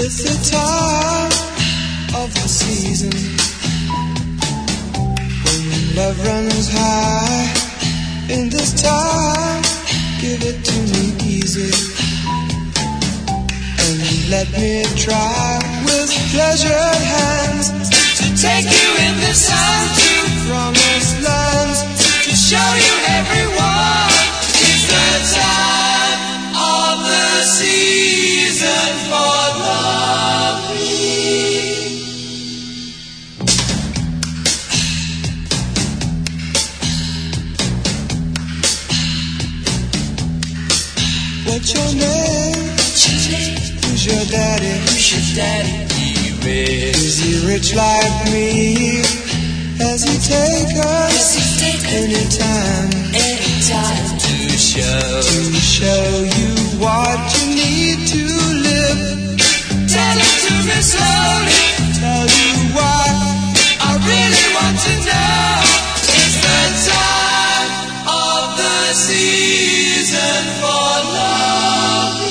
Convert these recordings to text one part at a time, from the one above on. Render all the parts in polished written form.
It's the time of the season when love runs high. In this time, give it to me easy and let me try with pleasured hands to take you in the sun to promised lands, to show you everyone. It's the time of the season for loving. What's your name? Who's your daddy? Is he rich like me? Has he take us anytime to show you what you need to live? Tell it to me slowly. Tell you why I really want to know. It's the time of the season for loving.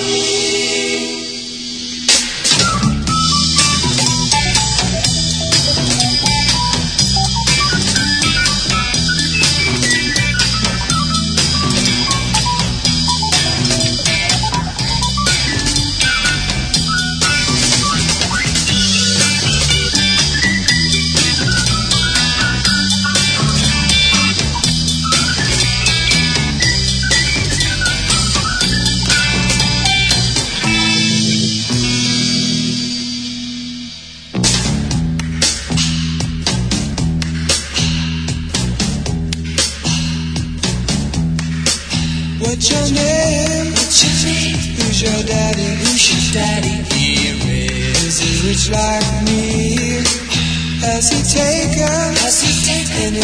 What's your name? Who's your daddy? Is he rich like me? Has he taken